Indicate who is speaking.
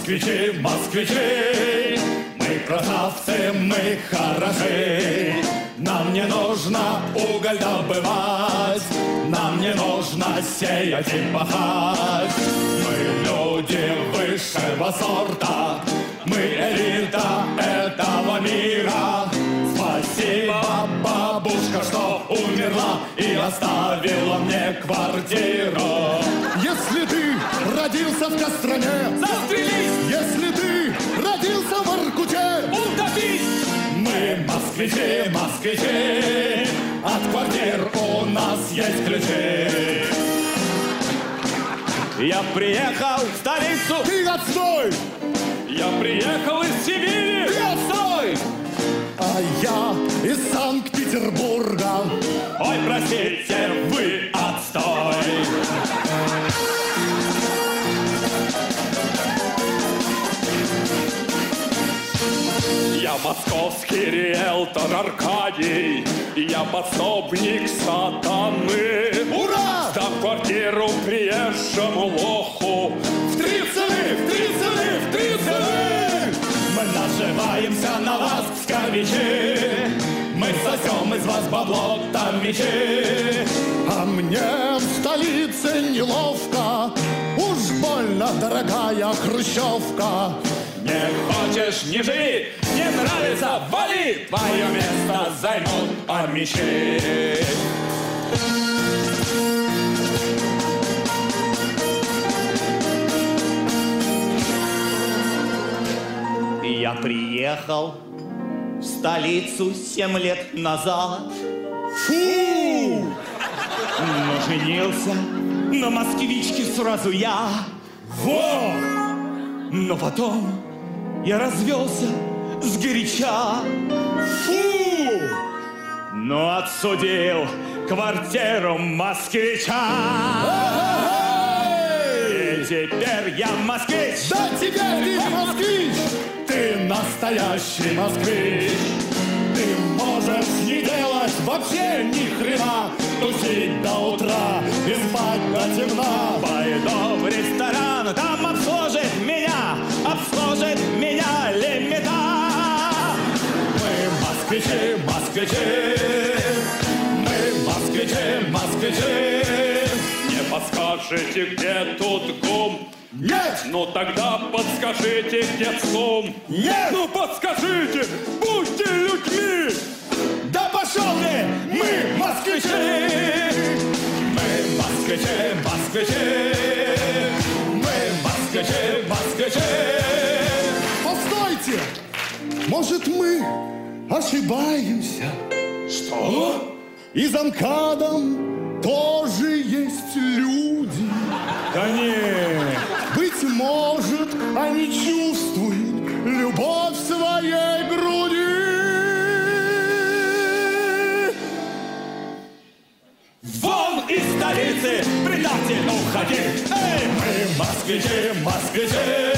Speaker 1: москвичи, москвичи, мы красавцы, мы хороши. Нам не нужно уголь добывать, нам не нужно сеять и пахать. Мы люди высшего сорта, мы элита этого мира. Спасибо, бабушка, что умерла и оставила мне квартиру.
Speaker 2: Если ты родился в Костроме,
Speaker 1: застрелись!
Speaker 2: Если ты родился в Воркуте,
Speaker 1: утопись! Мы москвичи, москвичи, от квартир у нас есть ключи. Я приехал в столицу.
Speaker 2: Ты отстой!
Speaker 1: Я приехал из Сибири.
Speaker 2: Ты отстой! А я из Санкт-Петербурга.
Speaker 1: Ой, простите, вы отстой. Я московский риэлтор Аркадий, я подсобник сатаны.
Speaker 2: Ура!
Speaker 1: Сдав квартиру приезжему лоху. В 3 цены, в 3 цены, в 3 цены. Мы наживаемся на вас, псковичи. Мы сосем из вас бабло, там мечи.
Speaker 2: А мне в столице неловко, уж больно дорогая хрущевка.
Speaker 1: Не хочешь, не живи, не нравится, вали. Твое место займут амичи.
Speaker 3: Я приехал в столицу 7 лет назад.
Speaker 2: Фу!
Speaker 3: Но женился на москвичке сразу я.
Speaker 2: Во!
Speaker 3: Но потом я развелся сгоряча.
Speaker 2: Фу!
Speaker 3: Но отсудил квартиру москвича. И теперь я москвич.
Speaker 2: Да теперь ты москвич!
Speaker 1: Ты настоящий москвич. Ты можешь не делать вообще ни хрена, тусить до утра и спать до темна.
Speaker 3: Пойду в ресторан, там обслужит меня лимита.
Speaker 1: Мы москвичи, москвичи, мы москвичи, москвичи. Не подскажете, где тут ГУМ?
Speaker 2: Нет!
Speaker 1: Ну тогда подскажите, где ЦУМ?
Speaker 2: Нет!
Speaker 1: Ну подскажите, будьте людьми!
Speaker 2: Да пошел ты! Мы москвичи!
Speaker 1: Мы москвичи, москвичи, мы москвичи, москвичи.
Speaker 2: Постойте! Может, мы ошибаемся?
Speaker 1: Что?
Speaker 2: И за МКАДом тоже есть люди.
Speaker 3: Да нет.
Speaker 2: Быть может, они чувствуют любовь в своей груди.
Speaker 1: Вон из столицы, предатель, уходи! Эй, мы москвичи, москвичи,